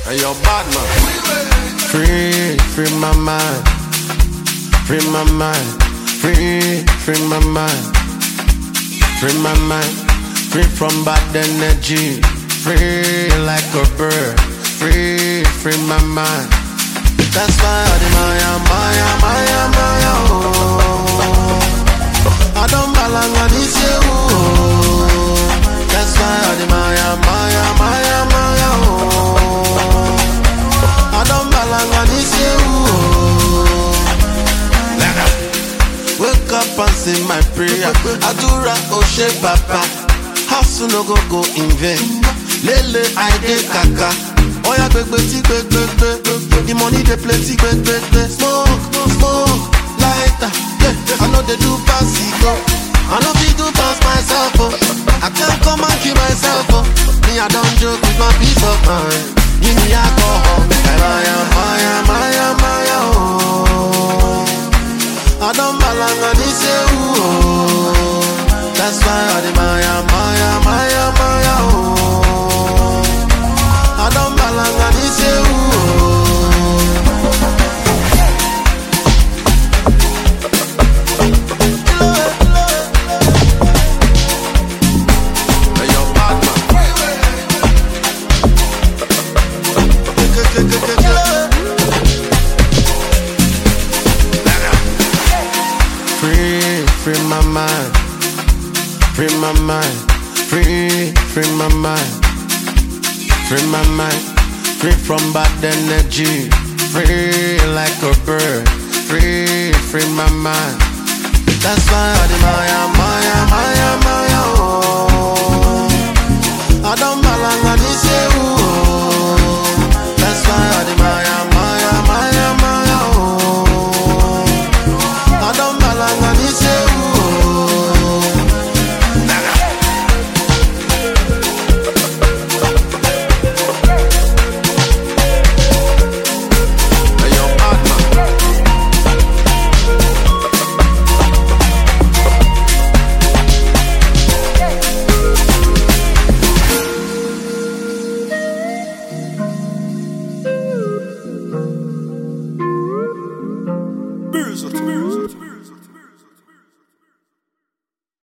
And you're bad man. Free my mind. Free my mind. Free my mind. Free my mind. Free from bad energy. Free like a bird. Free my mind. That's why I do Maya, oh. I don't belong on this year, oh. That's why I do Maya, oh. I don't belong on this year, oh. Wake up and say my prayer. Adura Oshe Papa. Hustle no go in vain. Lele I dey kaka. Oya gbegbe. The money dey plenty gbegbe. Smoke, lighter. Yeah, I know they do pass go. I know they do pass myself. Oh. I can't come and kill myself. Oh. Me I don't joke with my peace of mind. Give me alcohol, make I Maya, oh. I don't belong on this oh. That's why I dey Maya, oh. I don't belong on this oh. And you're bad man. Free my mind. Free my mind. Free my mind. Free my mind. Free from bad energy. Free like a bird. Free my mind. That's why I do Maya.